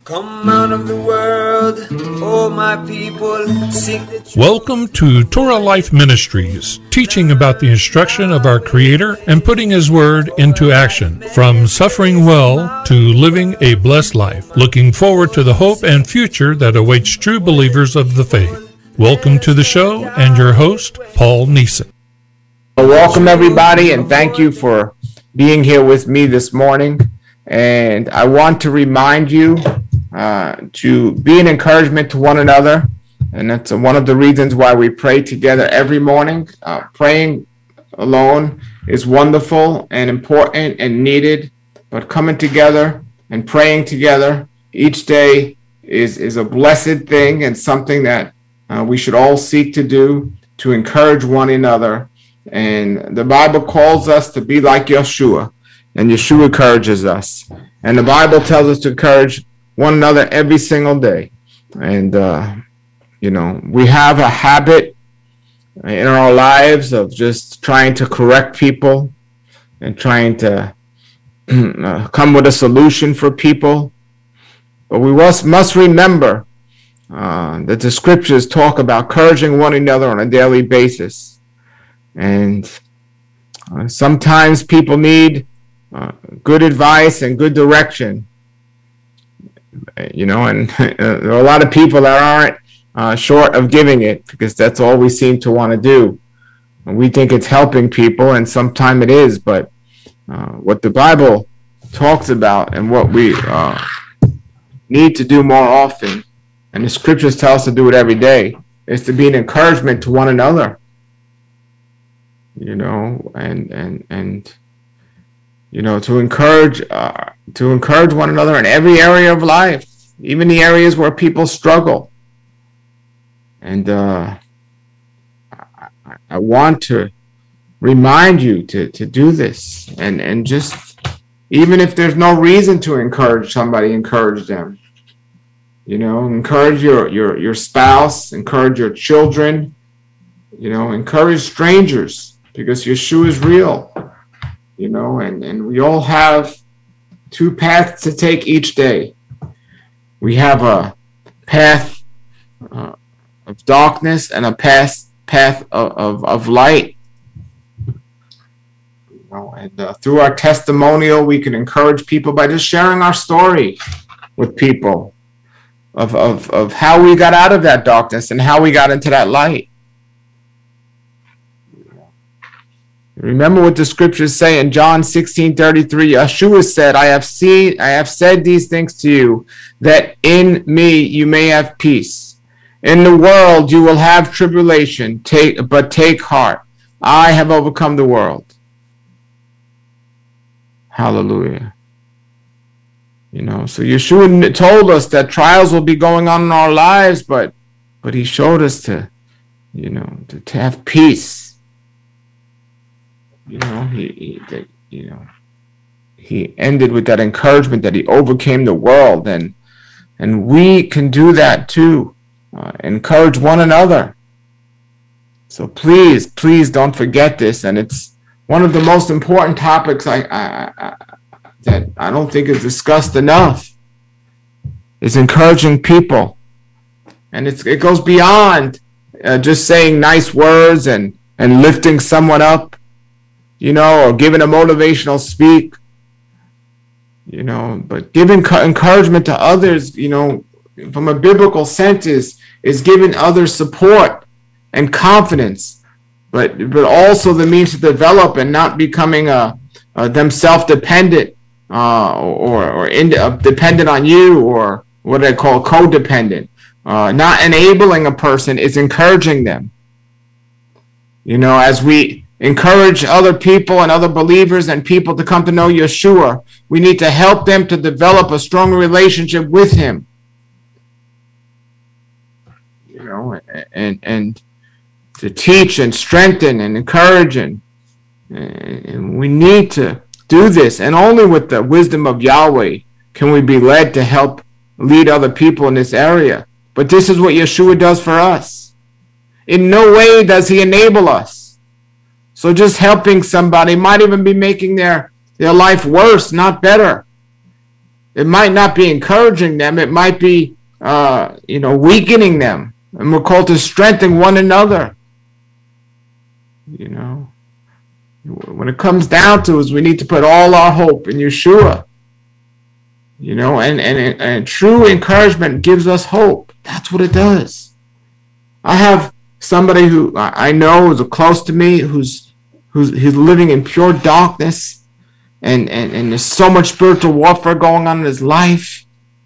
Come out of the world, oh my people, sing the truth. Welcome to Torah Life Ministries, teaching about the instruction of our Creator and putting His Word into action, from suffering well to living a blessed life, looking forward to the hope and future that awaits true believers of the faith. Welcome to the show and your host, Paul Neeson. Welcome everybody, and thank you for being here with me this morning. And I want to remind you to be an encouragement to one another, and that's one of the reasons why we pray together every morning. Praying alone is wonderful and important and needed, but coming together and praying together each day is a blessed thing and something that we should all seek to do to encourage one another. And the Bible calls us to be like Yeshua, and Yeshua encourages us. And the Bible tells us to encourage one another every single day. And, we have a habit in our lives of just trying to correct people and trying to come with a solution for people. But we must remember that the scriptures talk about encouraging one another on a daily basis. And sometimes people need good advice and good direction. And there are a lot of people that aren't short of giving it, because that's all we seem to want to do. And we think it's helping people, and sometimes it is, but what the Bible talks about and what we need to do more often, and the scriptures tell us to do it every day, is to be an encouragement to one another. To encourage one another in every area of life, even the areas where people struggle. And I want to remind you to do this, and just, even if there's no reason to encourage somebody, encourage them. Encourage your spouse, encourage your children, encourage strangers, because Yeshua is real. And we all have two paths to take each day. We have a path of darkness and a path of light. And through our testimonial, we can encourage people by just sharing our story with people of how we got out of that darkness and how we got into that light. Remember what the scriptures say in John 16:33. Yeshua said, I have said these things to you, that in me you may have peace. In the world you will have tribulation, but take heart. I have overcome the world. Hallelujah. So Yeshua told us that trials will be going on in our lives, but he showed us to have peace. He ended with that encouragement that he overcame the world, and we can do that too. Encourage one another. So please don't forget this, and it's one of the most important topics that I don't think is discussed enough. Is encouraging people, and it goes beyond just saying nice words and lifting someone up. Or giving a motivational speak, but giving encouragement to others, from a biblical sense is giving others support and confidence, but also the means to develop and not becoming them self-dependent or dependent on you, or what I call codependent. Not enabling a person is encouraging them. As we encourage other people and other believers and people to come to know Yeshua, we need to help them to develop a stronger relationship with him. And to teach and strengthen and encourage, and we need to do this. And only with the wisdom of Yahweh can we be led to help lead other people in this area. But this is what Yeshua does for us. In no way does he enable us. So just helping somebody might even be making their life worse, not better. It might not be encouraging them. It might be, weakening them. And we're called to strengthen one another. When it comes down to it, we need to put all our hope in Yeshua. And true encouragement gives us hope. That's what it does. I have somebody who I know is close to me who's living in pure darkness, and there's so much spiritual warfare going on in his life.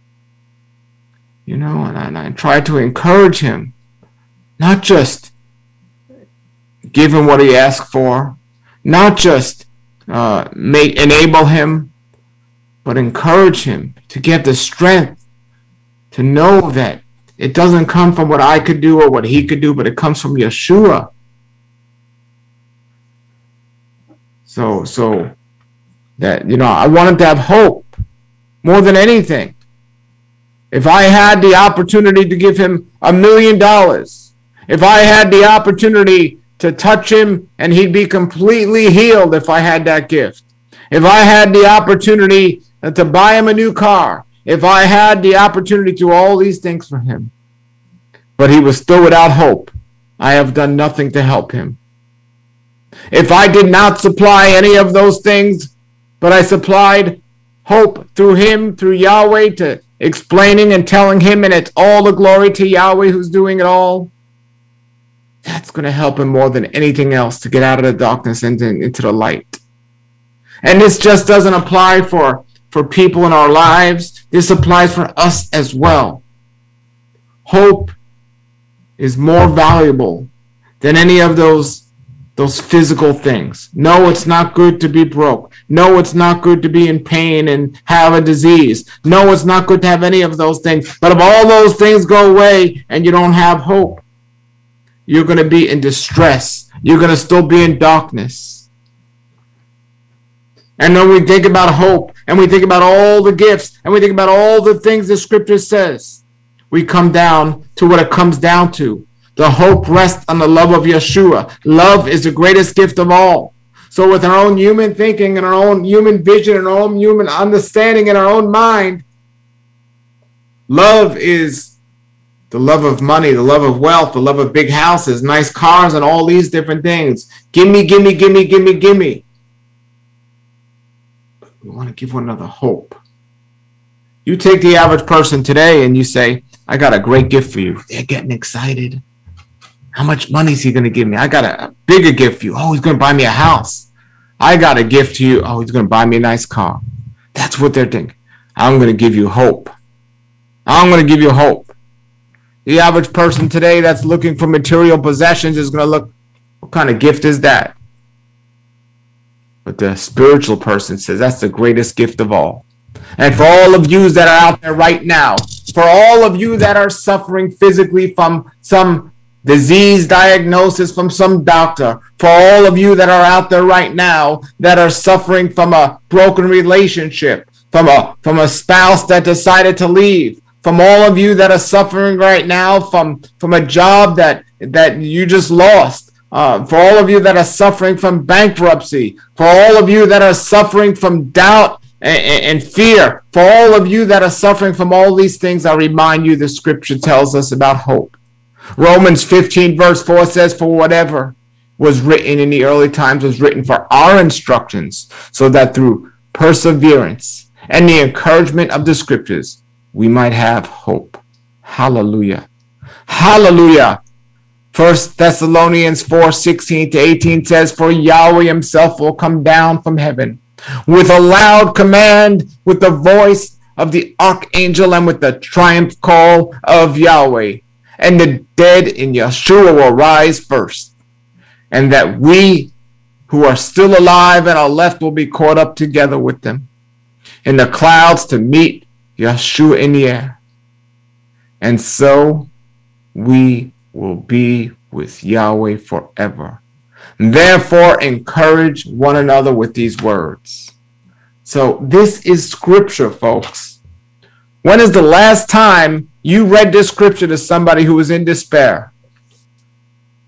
And I try to encourage him, not just give him what he asks for, not just enable him, but encourage him to get the strength to know that it doesn't come from what I could do or what he could do, but it comes from Yeshua. So that, I want him to have hope more than anything. If I had the opportunity to give him $1 million, if I had the opportunity to touch him and he'd be completely healed if I had that gift, if I had the opportunity to buy him a new car, if I had the opportunity to do all these things for him, but he was still without hope, I have done nothing to help him. If I did not supply any of those things, but I supplied hope through him, through Yahweh, to explaining and telling him, and it's all the glory to Yahweh who's doing it all, that's going to help him more than anything else to get out of the darkness and into the light. And this just doesn't apply for people in our lives. This applies for us as well. Hope is more valuable than any of those physical things. No, it's not good to be broke. No, it's not good to be in pain and have a disease. No, it's not good to have any of those things. But if all those things go away and you don't have hope, you're going to be in distress. You're going to still be in darkness. And when we think about hope, and we think about all the gifts, and we think about all the things the scripture says, we come down to what it comes down to. The hope rests on the love of Yeshua. Love is the greatest gift of all. So with our own human thinking and our own human vision and our own human understanding in our own mind, love is the love of money, the love of wealth, the love of big houses, nice cars, and all these different things. Gimme, gimme, gimme, gimme, gimme. But we want to give one another hope. You take the average person today and you say, I got a great gift for you. They're getting excited. How much money is he going to give me? I got a bigger gift for you. Oh, he's going to buy me a house. I got a gift to you. Oh, he's going to buy me a nice car. That's what they're thinking. I'm going to give you hope. I'm going to give you hope. The average person today that's looking for material possessions is going to look, what kind of gift is that? But the spiritual person says that's the greatest gift of all. And for all of you that are out there right now, for all of you that are suffering physically from some disease diagnosis from some doctor, for all of you that are out there right now that are suffering from a broken relationship, from a spouse that decided to leave, from all of you that are suffering right now from a job that you just lost, for all of you that are suffering from bankruptcy, for all of you that are suffering from doubt and fear, for all of you that are suffering from all these things, I remind you the scripture tells us about hope. Romans 15 verse 4 says, for whatever was written in the early times was written for our instructions, so that through perseverance and the encouragement of the scriptures, we might have hope. Hallelujah. Hallelujah. 1 Thessalonians 4:16-18 says, for Yahweh himself will come down from heaven with a loud command, with the voice of the archangel, and with the triumph call of Yahweh. And the dead in Yeshua will rise first. And that we who are still alive and are left will be caught up together with them in the clouds to meet Yeshua in the air. And so we will be with Yahweh forever. Therefore, encourage one another with these words. So this is scripture, folks. When is the last time you read this scripture to somebody who was in despair?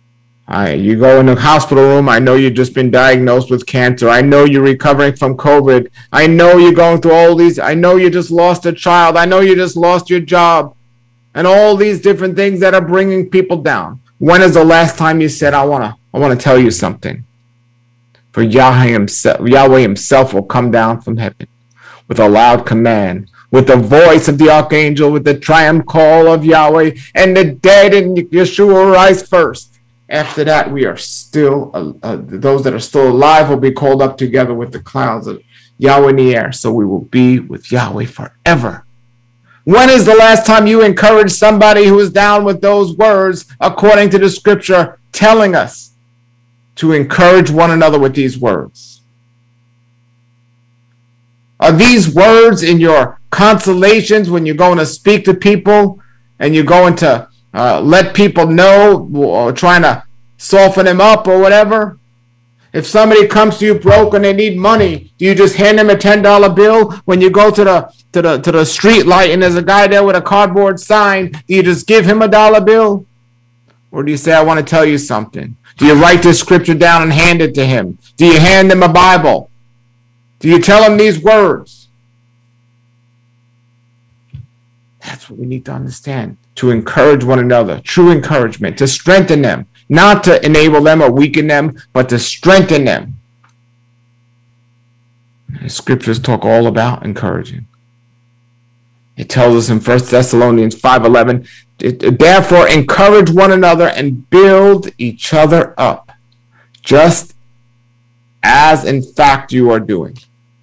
You go in the hospital room. I know you've just been diagnosed with cancer. I know you're recovering from COVID. I know you're going through all these. I know you just lost a child. I know you just lost your job. And all these different things that are bringing people down. When is the last time you said, I want to tell you something? For Yahweh himself will come down from heaven with a loud command, with the voice of the archangel, with the triumph call of Yahweh, and the dead in Yeshua rise first. After that, we are still, those that are still alive will be called up together with the clouds of Yahweh in the air. So we will be with Yahweh forever. When is the last time you encouraged somebody who is down with those words, according to the scripture, telling us to encourage one another with these words? Are these words in your consolations when you're going to speak to people and you're going to let people know or trying to soften them up or whatever? If somebody comes to you broke and they need money, do you just hand them a $10 bill? When you go to the street light and there's a guy there with a cardboard sign, do you just give him a dollar bill? Or do you say, I want to tell you something? Do you write this scripture down and hand it to him? Do you hand him a Bible? Do you tell him these words? That's what we need to understand. To encourage one another, true encouragement, to strengthen them. Not to enable them or weaken them, but to strengthen them. The scriptures talk all about encouraging. It tells us in 1 Thessalonians 5:11, therefore encourage one another and build each other up, just as in fact you are doing.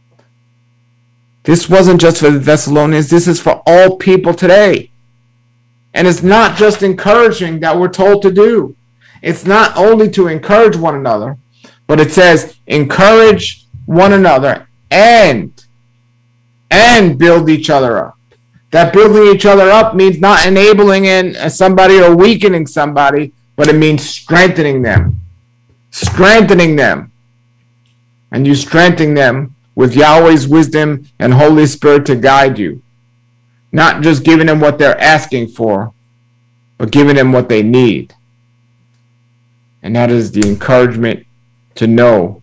This wasn't just for the Thessalonians, this is for all people today. And it's not just encouraging that we're told to do. It's not only to encourage one another, but it says encourage one another and build each other up. That building each other up means not enabling somebody or weakening somebody, but it means strengthening them. Strengthening them. And you strengthen them with Yahweh's wisdom and Holy Spirit to guide you. Not just giving them what they're asking for, but giving them what they need. And that is the encouragement to know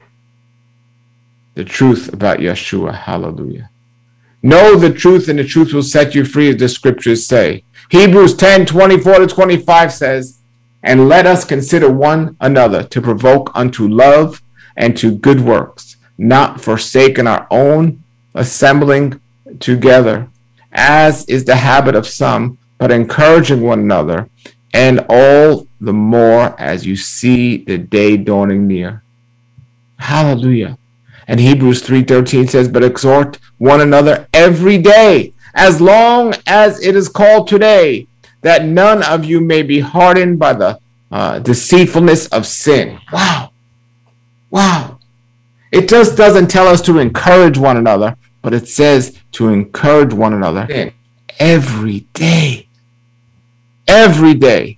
the truth about Yeshua. Hallelujah. Know the truth, and the truth will set you free, as the scriptures say. Hebrews 10:24-25 says, and let us consider one another to provoke unto love and to good works, not forsaking our own assembling together, as is the habit of some, but encouraging one another, and all the more as you see the day dawning near. Hallelujah. And Hebrews 3:13 says, but exhort one another every day, as long as it is called today, that none of you may be hardened by the deceitfulness of sin. Wow. Wow. It just doesn't tell us to encourage one another, but it says to encourage one another every day. Every day.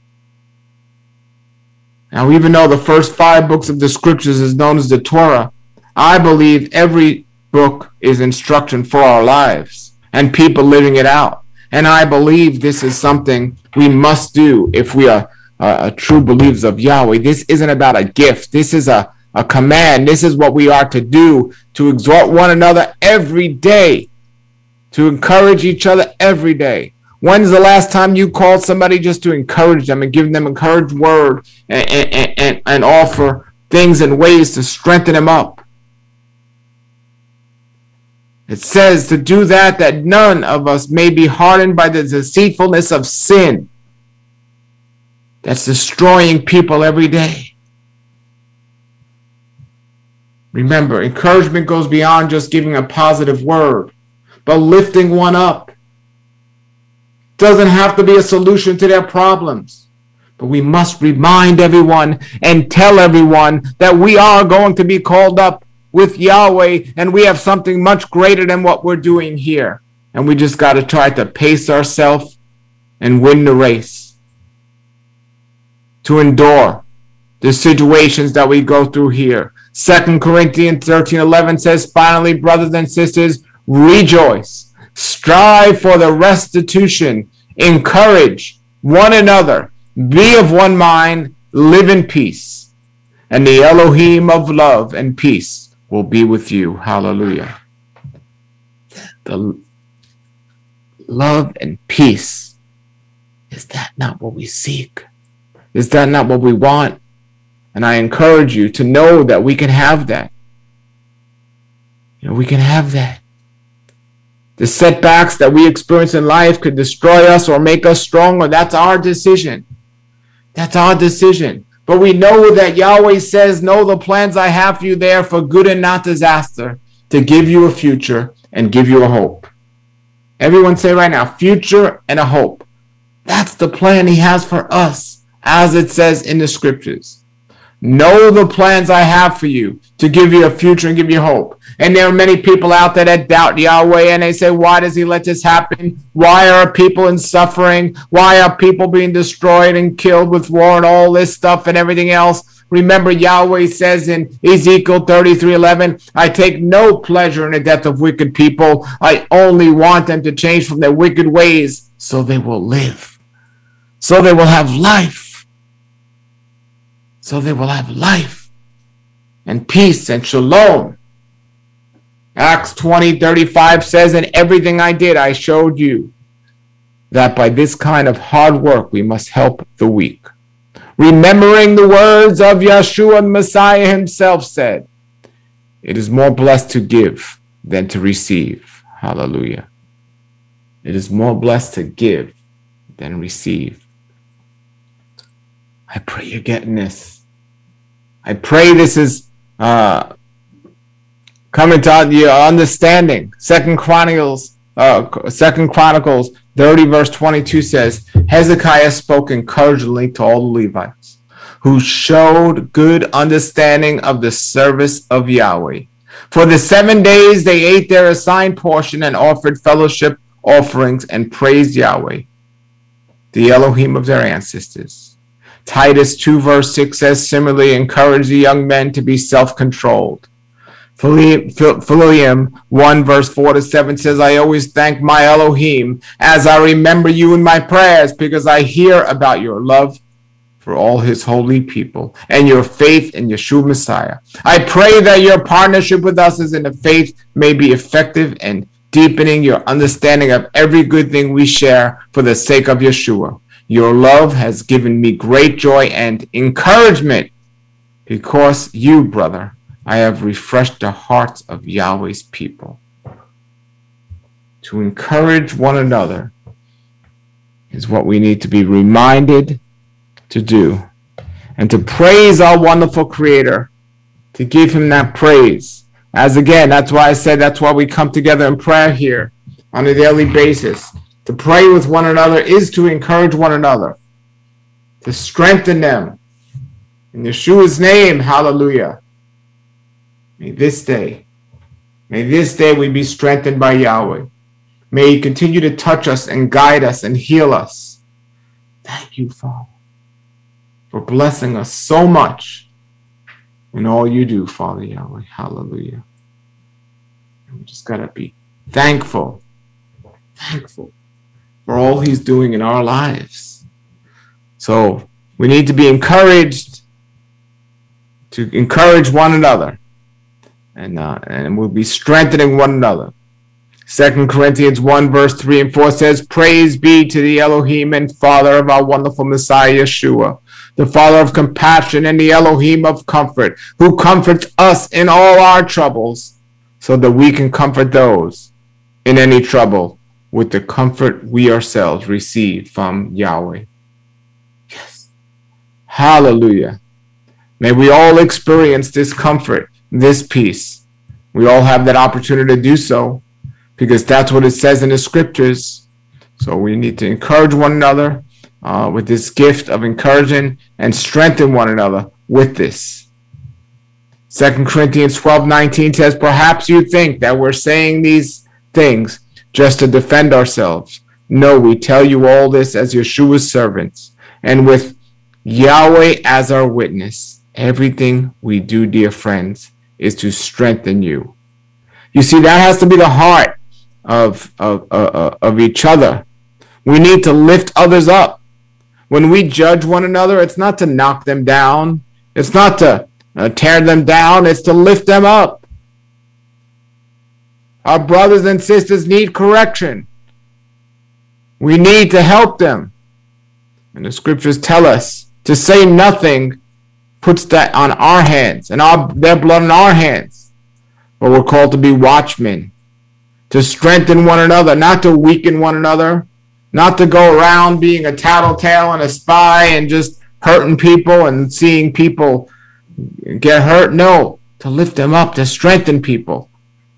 Now, even though the first 5 books of the scriptures is known as the Torah, I believe every book is instruction for our lives and people living it out. And I believe this is something we must do if we are true believers of Yahweh. This isn't about a gift. This is a command. This is what we are to do, to exhort one another every day, to encourage each other every day. When's the last time you called somebody just to encourage them and give them encouraged word and offer things and ways to strengthen them up? It says to do that none of us may be hardened by the deceitfulness of sin that's destroying people every day. Remember, encouragement goes beyond just giving a positive word, but lifting one up. Doesn't have to be a solution to their problems, but we must remind everyone and tell everyone that we are going to be called up with Yahweh, and we have something much greater than what we're doing here. And we just got to try to pace ourselves and win the race, to endure the situations that we go through here. 2 Corinthians 13:11 says, finally, brothers and sisters, rejoice. Strive for the restitution. Encourage one another. Be of one mind. live in peace, and the Elohim of love and peace will be with you. Hallelujah. The love and peace, is that not what we seek? Is that not what we want? And I encourage you to know that we can have that. We can have that. The setbacks that we experience in life could destroy us or make us stronger. That's our decision. That's our decision. But we know that Yahweh says, know the plans I have for you there for good and not disaster, to give you a future and give you a hope. Everyone say right now, future and a hope. That's the plan he has for us, as it says in the scriptures. Know the plans I have for you, to give you a future and give you hope. And there are many people out there that doubt Yahweh, and they say, why does he let this happen? Why are people in suffering? Why are people being destroyed and killed with war and all this stuff and everything else? Remember, Yahweh says in Ezekiel 33:11, I take no pleasure in the death of wicked people. I only want them to change from their wicked ways so they will live. So they will have life. So they will have life and peace and shalom. Acts 20:35 says, in everything I did, I showed you that by this kind of hard work, we must help the weak. Remembering the words of Yeshua, the Messiah himself said, it is more blessed to give than to receive. Hallelujah. It is more blessed to give than receive. I pray you're getting this. I pray this is coming to your understanding. Second Chronicles 30 verse 22 says, Hezekiah spoke encouragingly to all the Levites, who showed good understanding of the service of Yahweh. For the 7 days they ate their assigned portion and offered fellowship offerings and praised Yahweh, the Elohim of their ancestors. Titus 2 verse 6 says, similarly encourage the young men to be self-controlled. Philippians 1 verse 4-7 says, I always thank my Elohim as I remember you in my prayers, because I hear about your love for all his holy people and your faith in Yeshua Messiah. I pray that your partnership with us as in the faith may be effective and deepening your understanding of every good thing we share for the sake of Yeshua. Your love has given me great joy and encouragement, because you, brother, I have refreshed the hearts of Yahweh's people. To encourage one another is what we need to be reminded to do, and to praise our wonderful Creator, to give him that praise. As again, that's why I said that's why we come together in prayer here on a daily basis. To pray with one another is to encourage one another, to strengthen them. In Yeshua's name, hallelujah. May this day we be strengthened by Yahweh. May he continue to touch us and guide us and heal us. Thank you, Father, for blessing us so much in all you do, Father Yahweh. Hallelujah. And we just got to be thankful for all he's doing in our lives. So we need to be encouraged, to encourage one another, and we'll be strengthening one another. 2 Corinthians 1 verse 3 and 4 says, praise be to the Elohim and Father of our wonderful Messiah Yeshua, the Father of compassion and the Elohim of comfort, who comforts us in all our troubles, so that we can comfort those in any trouble with the comfort we ourselves receive from Yahweh. Yes. Hallelujah. May we all experience this comfort, this peace. We all have that opportunity to do so, because that's what it says in the scriptures. So we need to encourage one another with this gift of encouraging, and strengthen one another with this. 2 Corinthians 12:19 says, perhaps you think that we're saying these things just to defend ourselves. No, we tell you all this as Yeshua's servants, and with Yahweh as our witness. Everything we do, dear friends, is to strengthen you. You see, that has to be the heart of each other. We need to lift others up. When we judge one another, it's not to knock them down. It's not to tear them down. It's to lift them up. Our brothers and sisters need correction. We need to help them. And the scriptures tell us to say nothing puts that on our hands and their blood on our hands. But we're called to be watchmen, to strengthen one another, not to weaken one another, not to go around being a tattletale and a spy and just hurting people and seeing people get hurt. No, to lift them up, to strengthen people.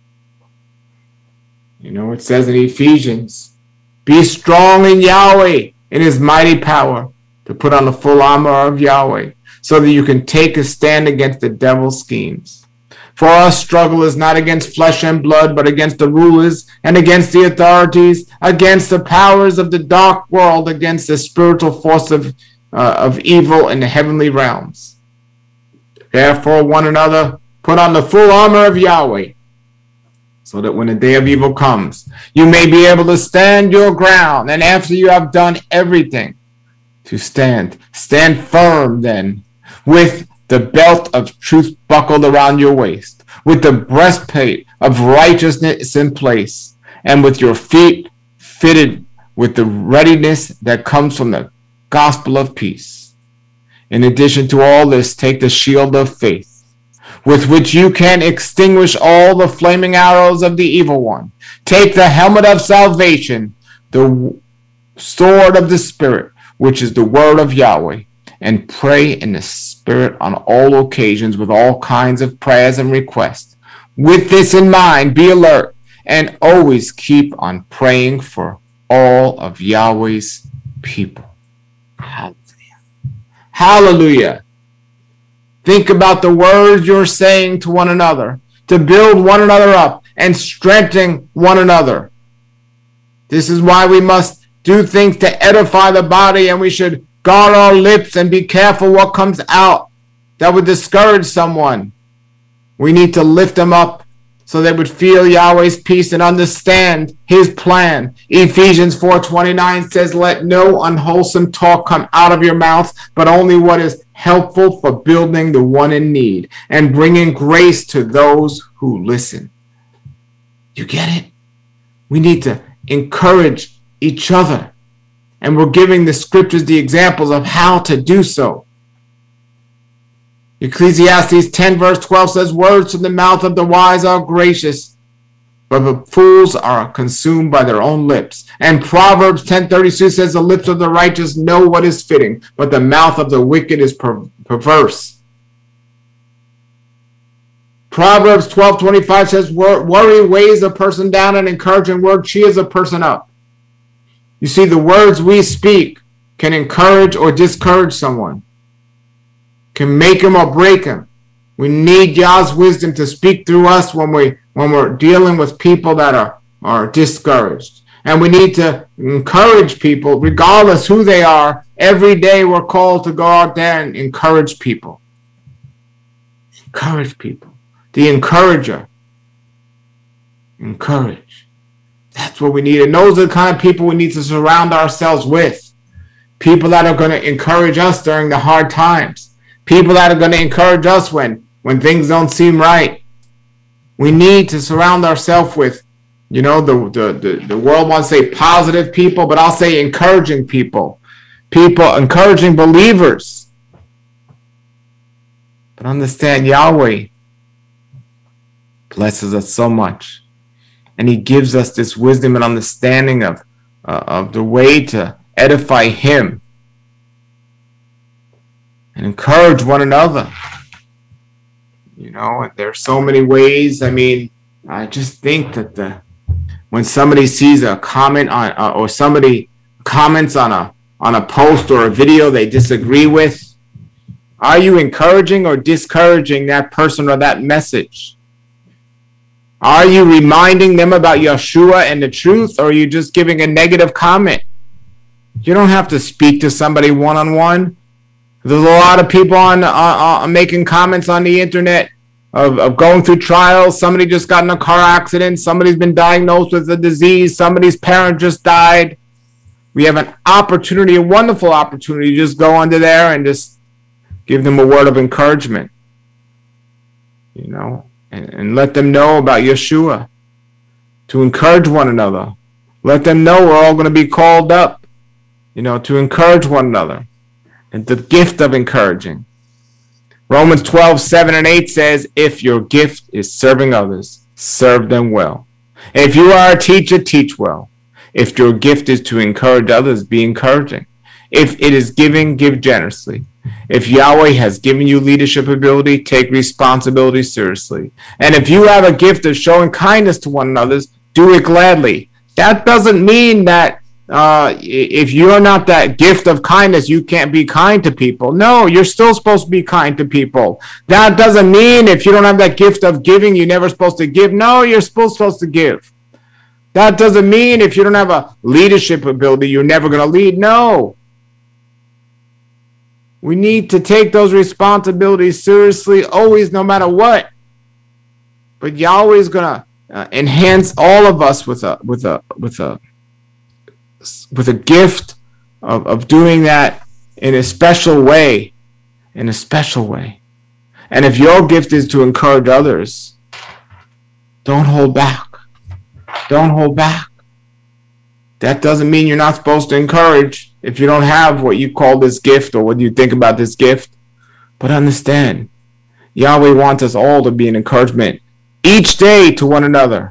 You know, it says in Ephesians, be strong in Yahweh, in his mighty power, to put on the full armor of Yahweh, so that you can take a stand against the devil's schemes. For our struggle is not against flesh and blood, but against the rulers and against the authorities, against the powers of the dark world, against the spiritual force of evil in the heavenly realms. Therefore, one another, put on the full armor of Yahweh, so that when the day of evil comes, you may be able to stand your ground. And after you have done everything, to stand firm then, with the belt of truth buckled around your waist, with the breastplate of righteousness in place, and with your feet fitted with the readiness that comes from the gospel of peace. In addition to all this, take the shield of faith, with which you can extinguish all the flaming arrows of the evil one. Take the helmet of salvation, the sword of the Spirit, which is the word of Yahweh, and pray in the Spirit on all occasions with all kinds of prayers and requests. With this in mind, be alert and always keep on praying for all of Yahweh's people. Hallelujah. Hallelujah. Think about the words you're saying to one another, to build one another up and strengthen one another. This is why we must do things to edify the body, and we should guard our lips and be careful what comes out that would discourage someone. We need to lift them up so they would feel Yahweh's peace and understand his plan. Ephesians 4:29 says, let no unwholesome talk come out of your mouth, but only what is helpful for building the one in need and bringing grace to those who listen. You get it? We need to encourage each other. And we're giving the scriptures the examples of how to do so. Ecclesiastes 10 verse 12 says, words from the mouth of the wise are gracious, but the fools are consumed by their own lips. And Proverbs 10:32 says, the lips of the righteous know what is fitting, but the mouth of the wicked is perverse. Proverbs 12:25 says, worry weighs a person down, and encouraging word cheers a person up. You see, the words we speak can encourage or discourage someone, can make him or break him. We need Yah's wisdom to speak through us when we're dealing with people that are discouraged. And we need to encourage people, regardless who they are. Every day we're called to go out there and encourage people. Encourage people. The encourager. Encourage. That's what we need. And those are the kind of people we need to surround ourselves with. People that are going to encourage us during the hard times. People that are going to encourage us when things don't seem right. We need to surround ourselves with, you know, the world wants to say positive people, but I'll say encouraging people. People, encouraging believers. But understand, Yahweh blesses us so much. And he gives us this wisdom and understanding of the way to edify him and encourage one another. You know, and there's so many ways. I mean, I just think that when somebody sees a comment on, or somebody comments on a post or a video they disagree with, are you encouraging or discouraging that person or that message? Are you reminding them about Yeshua and the truth, or are you just giving a negative comment? You don't have to speak to somebody one-on-one. There's a lot of people on making comments on the internet of going through trials. Somebody just got in a car accident. Somebody's been diagnosed with a disease. Somebody's parent just died. We have an opportunity, a wonderful opportunity to just go under there and just give them a word of encouragement, and let them know about Yeshua, to encourage one another. Let them know we're all going to be called up, to encourage one another, and the gift of encouraging. Romans 12:7-8 says, if your gift is serving others, serve them well. If you are a teacher, teach well. If your gift is to encourage others, be encouraging. If it is giving, give generously. If Yahweh has given you leadership ability, take responsibility seriously. And if you have a gift of showing kindness to one another, do it gladly. That doesn't mean that if you're not that gift of kindness, you can't be kind to people. No, you're still supposed to be kind to people. That doesn't mean if you don't have that gift of giving, you're never supposed to give. No, you're supposed to give. That doesn't mean if you don't have a leadership ability, you're never going to lead. No. We need to take those responsibilities seriously, always, no matter what. But Yahweh is going to enhance all of us with a gift of doing that in a special way. In a special way. And if your gift is to encourage others, don't hold back. Don't hold back. That doesn't mean you're not supposed to encourage if you don't have what you call this gift or what you think about this gift. But understand, Yahweh wants us all to be an encouragement each day to one another.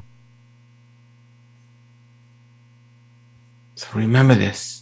So remember this.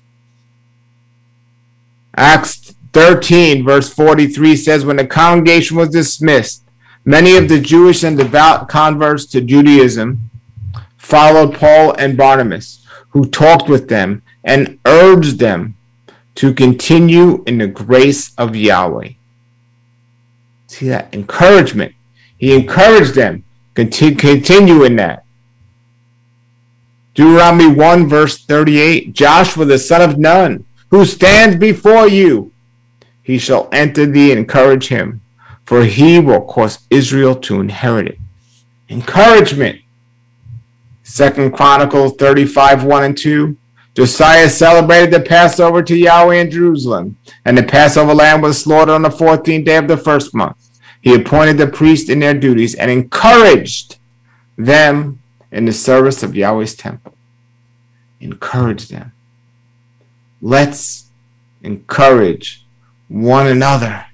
Acts 13 verse 43 says, when the congregation was dismissed, many of the Jewish and devout converts to Judaism followed Paul and Barnabas, who talked with them and urged them to continue in the grace of Yahweh. See that? Encouragement. He encouraged them. Continue in that. Deuteronomy 1 verse 38, Joshua the son of Nun, who stands before you, he shall enter thee and encourage him, for he will cause Israel to inherit it. Encouragement. 2 Chronicles 35:1-2. Josiah celebrated the Passover to Yahweh in Jerusalem, and the Passover lamb was slaughtered on the 14th day of the first month. He appointed the priests in their duties and encouraged them in the service of Yahweh's temple. Encourage them. Let's encourage one another.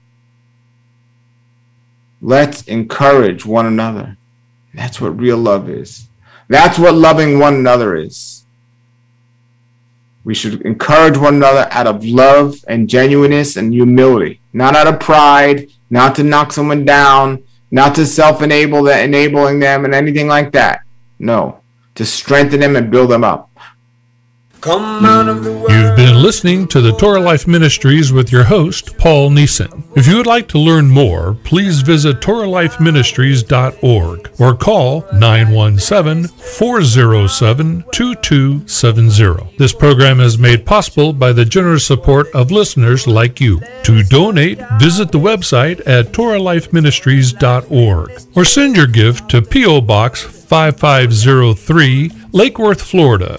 Let's encourage one another. That's what real love is. That's what loving one another is. We should encourage one another out of love and genuineness and humility, not out of pride, not to knock someone down, not to enabling them and anything like that. No, to strengthen them and build them up. Come out of the world. You've been listening to the Torah Life Ministries with your host, Paul Neeson. If you would like to learn more, please visit TorahLifeMinistries.org or call 917-407-2270. This program is made possible by the generous support of listeners like you. To donate, visit the website at TorahLifeMinistries.org or send your gift to P.O. Box 5503, Lake Worth, Florida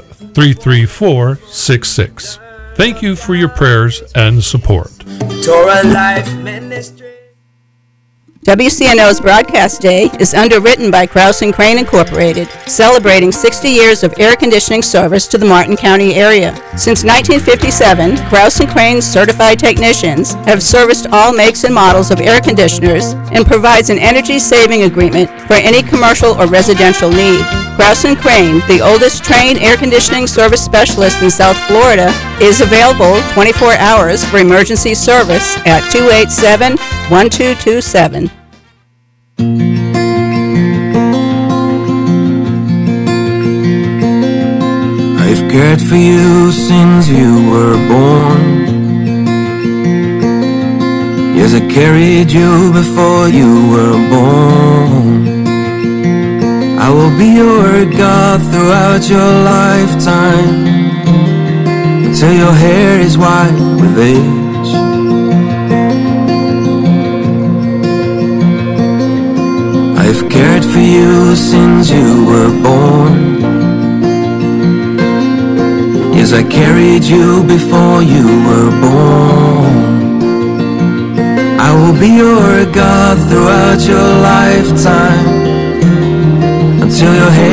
33466. Thank you for your prayers and support. Torah Life Ministry. WCNO's Broadcast Day is underwritten by Krause & Crane Incorporated, celebrating 60 years of air conditioning service to the Martin County area. Since 1957, Krause & Crane's certified technicians have serviced all makes and models of air conditioners and provides an energy-saving agreement for any commercial or residential need. Krause & Crane, the oldest trained air conditioning service specialist in South Florida, is available 24 hours for emergency service at 287-1227. I've cared for you since you were born. Yes, I carried you before you were born. I will be your God throughout your lifetime, until your hair is white with age. I've cared for you since you were born. Yes, I carried you before you were born. I will be your God throughout your lifetime, until your hair